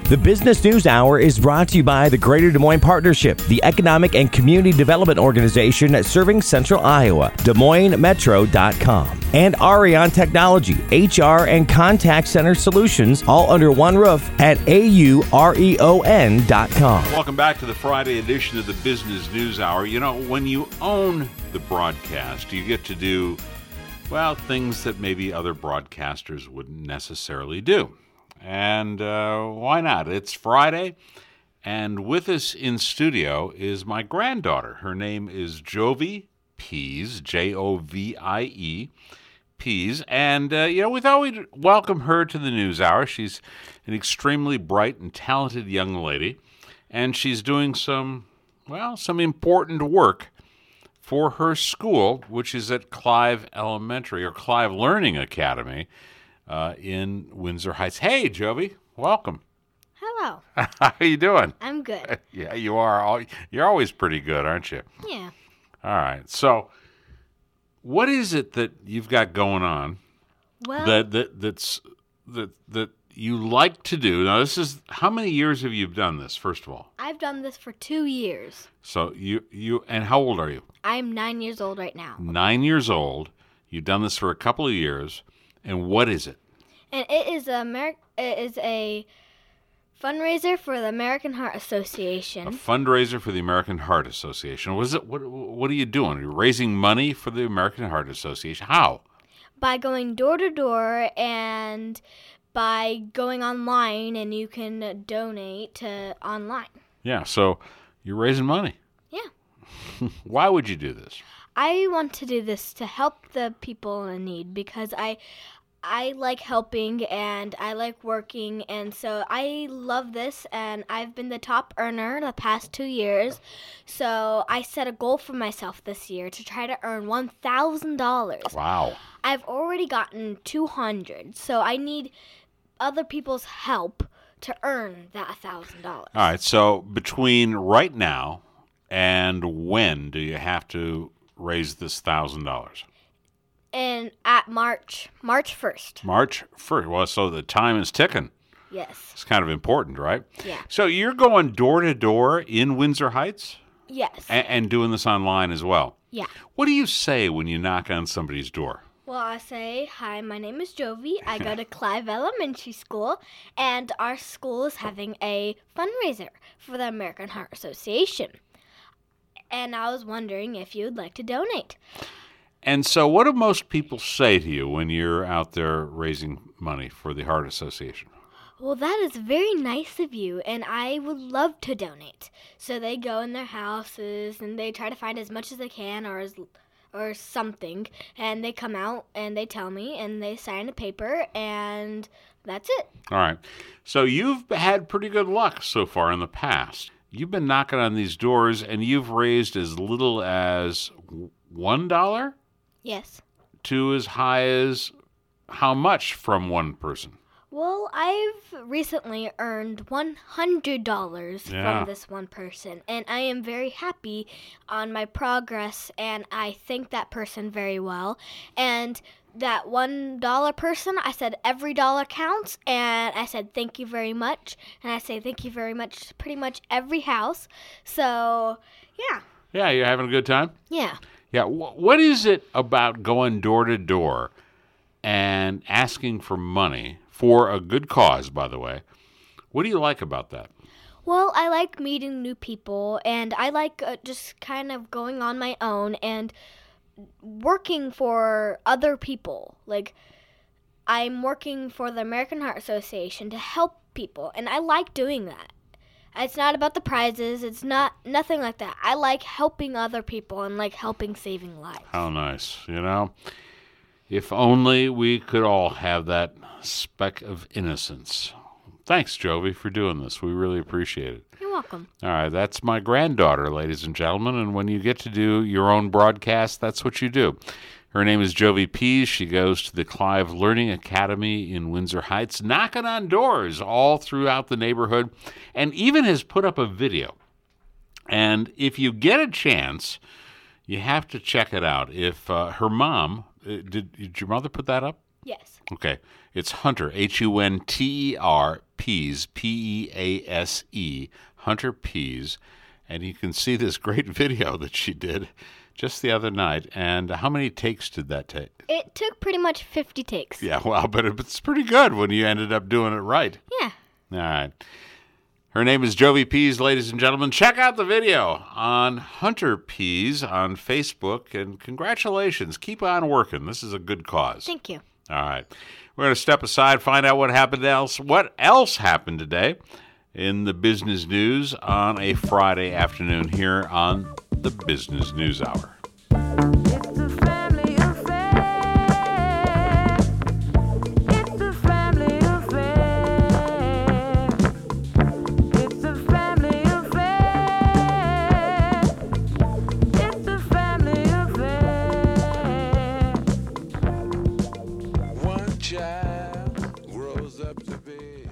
The Business News Hour is brought to you by the Greater Des Moines Partnership, the economic and community development organization serving Central Iowa, DesMoinesMetro.com, and Arion Technology, HR and contact center solutions, all under one roof at AUREON.com. Welcome back to the Friday edition of the Business News Hour. You know, when you own the broadcast, you get to do, well, things that maybe other broadcasters wouldn't necessarily do. And why not? It's Friday, and with us in studio is my granddaughter. Her name is Jovie Pease, Jovie Pease. And, we thought we'd welcome her to the News Hour. She's an extremely bright and talented young lady, and she's doing some important work for her school, which is at Clive Elementary, or Clive Learning Academy, in Windsor Heights. Hey, Jovie, welcome. Hello. How you doing? I'm good. Yeah, you are. You're always pretty good, aren't you? Yeah. All right. So, what is it that you've got going on Well, that you like to do? Now, this is, how many years have you done this? First of all, I've done this for 2 years. so you and how old are you? I'm 9 years old right now. 9 years old. You've done this for a couple of years, and what is it? And it is a fundraiser for the American Heart A Association. fundraiser for the American Heart Association. What is it? What are you doing? You're raising money for the American Heart Association. How? By going door to door and by going online, and you can donate to online. Yeah. So you're raising money. Yeah. Why would you do this? I want to do this to help the people in need because I like helping and I like working, and so I love this, and I've been the top earner the past 2 years. So I set a goal for myself this year to try to earn $1,000. Wow. I've already gotten 200, so I need other people's help to earn that $1,000. All right. So between right now and when do you have to raise this $1,000? And at March 1st. March 1st. Well, so the time is ticking. Yes. It's kind of important, right? Yeah. So you're going door to door in Windsor Heights Yes. and doing this online as well. Yeah. What do you say when you knock on somebody's door? Well, I say, hi, my name is Jovie. I go to Clive Elementary School, and our school is having a fundraiser for the American Heart Association. And I was wondering if you'd like to donate. And so what do most people say to you when you're out there raising money for the Heart Association? Well, that is very nice of you, and I would love to donate. So they go in their houses, and they try to find as much as they can or something, and they come out, and they tell me, and they sign a paper, and that's it. All right. So you've had pretty good luck so far in the past. You've been knocking on these doors, and you've raised as little as $1 Yes. to as high as how much from one person? Well, I've recently earned $100 from this one person, and I am very happy on my progress, and I thank that person very well. And that $1 person, I said every dollar counts, and I said thank you very much, and I say thank you very much pretty much every house. So, yeah. Yeah, you're having a good time? Yeah. Yeah. What is it about going door to door and asking for money for a good cause, by the way? What do you like about that? Well, I like meeting new people, and I like just kind of going on my own and working for other people. Like, I'm working for the American Heart Association to help people, and I like doing that. It's not about the prizes. It's nothing like that. I like helping other people and like helping saving lives. How nice. You know, if only we could all have that speck of innocence. Thanks, Jovie, for doing this. We really appreciate it. You're welcome. All right, that's my granddaughter, ladies and gentlemen, and when you get to do your own broadcast, that's what you do. Her name is Jovie Pease. She goes to the Clive Learning Academy in Windsor Heights, knocking on doors all throughout the neighborhood, and even has put up a video. And if you get a chance, you have to check it out. If her mom, did your mother put that up? Yes. Okay. It's Hunter, Hunter Pease, Pease, Hunter Pease. And you can see this great video that she did just the other night. And how many takes did that take? It took pretty much 50 takes. Yeah, well, but it's pretty good when you ended up doing it right. Yeah. All right. Her name is Jovi Pease, ladies and gentlemen. Check out the video on Hunter Pease on Facebook. And congratulations. Keep on working. This is a good cause. Thank you. All right. We're going to step aside, find out what else happened today in the business news on a Friday afternoon here on the Business News Hour. It's a family affair. It's a family affair. It's a family affair. It's a family affair. One child grows up to be